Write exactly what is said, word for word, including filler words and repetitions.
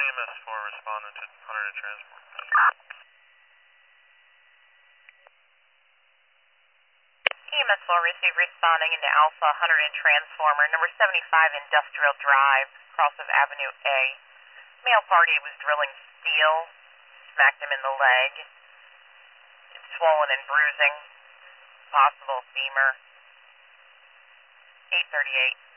E M S four responding to Hunter and transport. E M S four received responding into Alpha Hunter and Transformer, number seventy-five Industrial Drive, cross of Avenue A. Male party was drilling steel, smacked him in the leg. It's swollen and bruising, possible femur. eight thirty-eight.